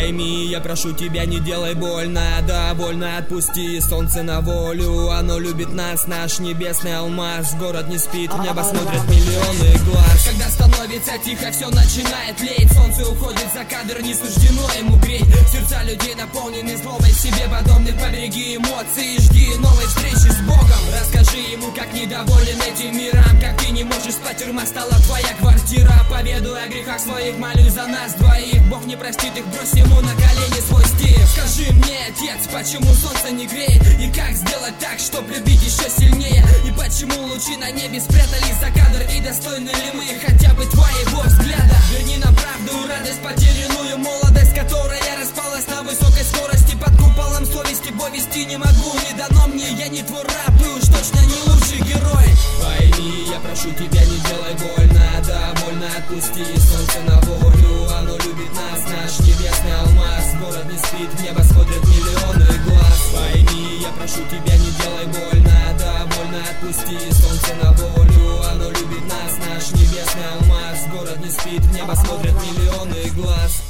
Пойми, я прошу тебя, не делай больно, довольно отпусти солнце на волю. Оно любит нас, наш небесный алмаз. Город не спит, в небо смотрят миллионы глаз. Когда становится тихо, все начинает леть. Солнце уходит за кадр, не суждено ему греть. Сердца людей наполнены злобой, себе подобных. Побереги эмоции, жди новой встречи с Богом. Расскажи ему, как недоволен этим миром, как ты не можешь спать, тюрьма стала твоя квартира. Поведуй о грехах своих, молюсь за нас двоих. Бог не простит их, брось ему на колени свой стих. Скажи мне, отец, почему солнце не греет? И как сделать так, чтоб любить еще сильнее? И почему лучи на небе спрятались за кадр? И достойны ли мы хотя бы твоего взгляда? Верни нам правду, радость, потерянную молодость, которая распалась на высокой скорости. Под куполом совести бой вести не могу, не дано мне, я не твой раб, и уж точно не лучший герой. Пойми, я прошу тебя, не делай больно, довольно отпусти солнце на волю. Оно любит нас, наш небесный алмаз. Город не спит, в небо смотрят миллионы глаз. Пойми, я прошу тебя, не делай больно, довольно отпусти солнце на волю. Оно любит нас, наш небесный алмаз. Город не спит, в небо смотрят миллионы глаз.